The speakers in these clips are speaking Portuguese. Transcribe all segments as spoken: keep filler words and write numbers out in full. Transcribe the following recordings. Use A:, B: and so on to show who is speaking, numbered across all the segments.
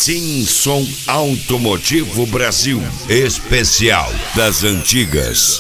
A: Timson Automotivo Brasil, especial das antigas.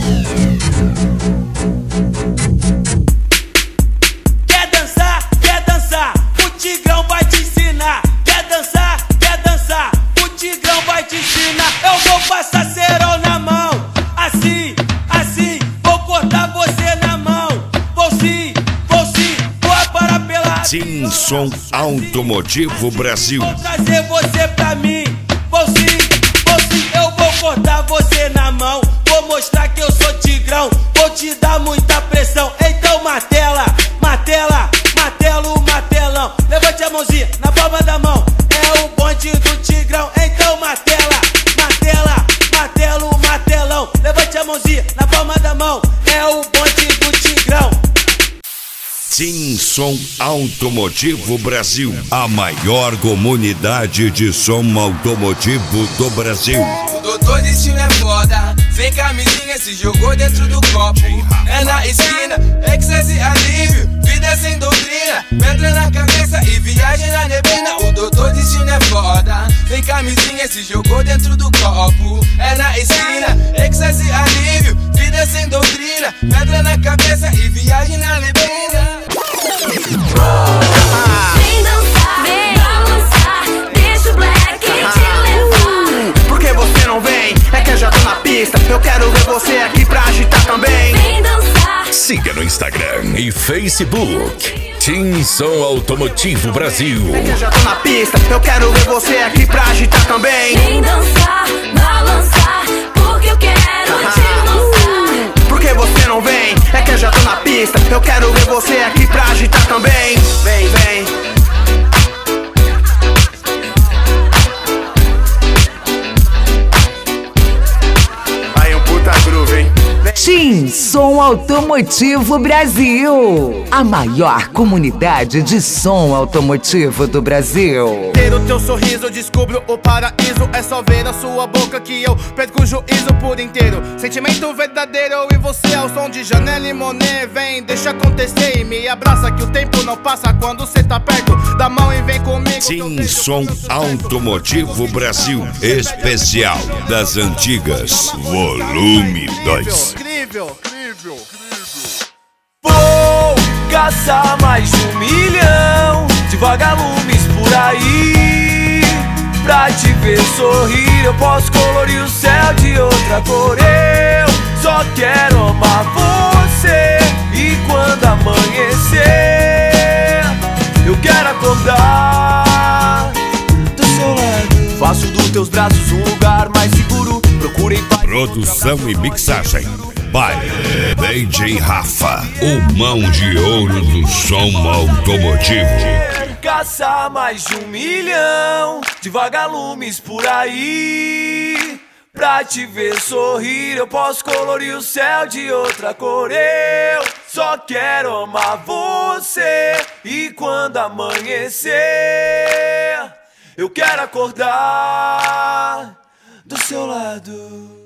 B: Quer dançar, quer dançar, o Tigrão vai te ensinar. Quer dançar, quer dançar, o Tigrão vai te ensinar. Eu vou passar cerol na mão, assim, assim, vou cortar você na mão. Vou sim, vou sim, vou aparar pela
A: Timson Automotivo Brasil.
B: Vou trazer você pra mim, vou sim, vou sim, eu vou cortar você na mão. Vou mostrar que eu sou Tigrão, vou te dar muita pressão. Então martela, martela, martelo, martelão. Levante a mãozinha na palma da mão, é o bonde do Tigrão. Então martela, martela, martelo, martelão. Levante a mãozinha na palma da mão, é o bonde do Tigrão.
A: Timson Automotivo Brasil, a maior comunidade de som automotivo do Brasil.
C: O doutor Destino é foda, sem camisinha se jogou dentro do copo. É na esquina, êxtase, alívio, vida sem doutrina, pedra na cabeça e viagem na neblina. O doutor Destino é foda, sem camisinha se jogou dentro do copo. É na esquina, êxtase, alívio, vida sem doutrina, pedra na cabeça e viagem na neblina.
D: Vem dançar, vem balançar, deixa o Black te levar.
E: Por que você não vem? É que eu já tô na pista, eu quero ver você aqui pra agitar também.
D: Vem dançar.
A: Siga no Instagram e Facebook, Timson Automotivo Brasil.
E: É que eu já tô na pista, eu quero ver você aqui pra agitar também.
D: Vem dançar, balançar, porque eu quero te mostrar.
E: Por que você não vem? É que eu já tô na pista, eu quero ver você aqui pra agitar também. Vem, vem. Aí um puta groove, hein?
F: Timson Automotivo Brasil, a maior comunidade de som automotivo do Brasil.
E: Ter o teu sorriso, eu descubro o paraíso. É só ver a sua boca que eu perco o juízo por inteiro. Sentimento verdadeiro, eu e você ao som de Janelle e Monet. Vem, deixa acontecer e me abraça que o tempo não passa quando cê tá perto. Dá mão e vem comigo.
A: Timson Automotivo Brasil, especial das antigas, volume dois.
E: Incrível, incrível, incrível.
C: Vou caçar mais de um milhão de vagalumes por aí. Pra te ver sorrir, eu posso colorir o céu de outra cor. Eu só quero amar você. E quando amanhecer, eu quero acordar do seu lado. Faço dos teus braços um lugar mais seguro. Procurem
A: Produção e mixagem by D J Rafa, o mão de ouro do som automotivo.
C: Caçar mais de um milhão de vagalumes por aí. Pra te ver sorrir, eu posso colorir o céu de outra cor. Eu só quero amar você. E quando amanhecer, eu quero acordar do seu lado.